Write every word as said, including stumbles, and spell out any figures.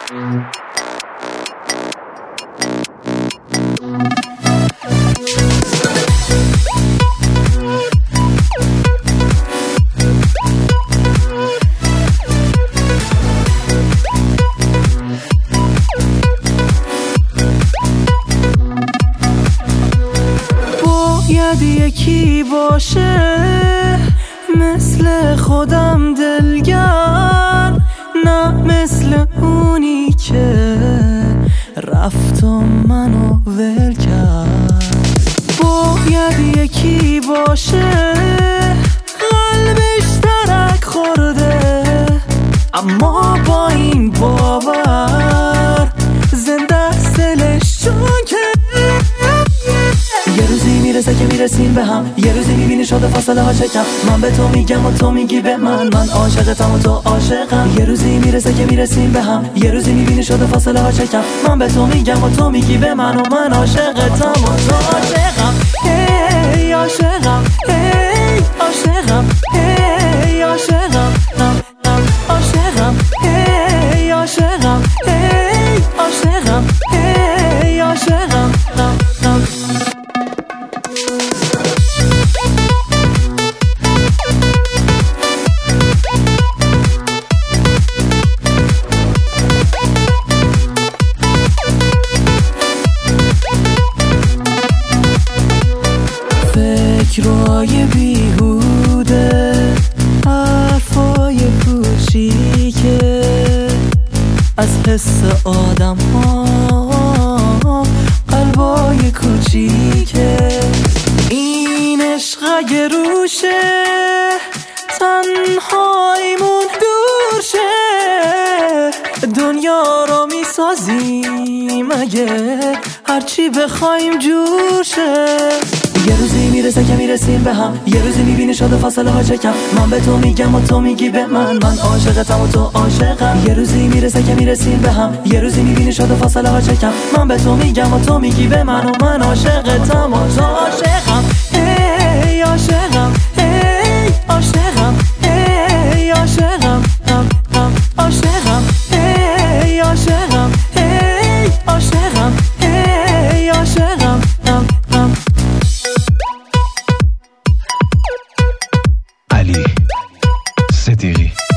باید یکی باشه مثل خودم دلگر، نه مثل اونی که رفت و منو ول کرد. باید یکی باشه قلبش ترک خورده، اما با این باور زنده است دلش، چون که یه روزی میرسه که میرسیم به هم، یه روزی میبینی شده فاصله ها چکم. من به تو میگم و تو میگی به من، من عاشقتم و تو عاشقم. یه روزی میرسه که میرسیم به هم، یه روزی میبینی شده فاصله ها چکم. من به تو میگم و تو میگی به من، و من عاشقتم و تو عاشقم. هی عاشقم، هی عاشقم، هی عاشقم، عاشقم، هی عاشقم، هی عاشقم، هی عاشقم. فکرای بیهوده، حرفای کوچیکه از حس آدم ها، قلبای کوچیکه. این عشق اگه روشه تنهاییمون دور شه، دنیا رو میسازیم اگه هرچی بخوایم جور شه. یه روزی میرسه که میرسیم به هم، یه روزی میبینی شده فاصله ها چکم. من به تو میگم و تو میگی به من، من عاشقتم و تو عاشقم. یه روزی میرسه که میرسیم به هم، یه روزی میبینی شده فاصله ها چکم. من به تو میگم و تو میگی به من، و من عاشقتم و تو عاشقم. هی عاشقم، هی عاشقم، هی عاشقم، عاشقم، هی عاشقم، هی عاشقم، هی عاشقم. علی صدیقی.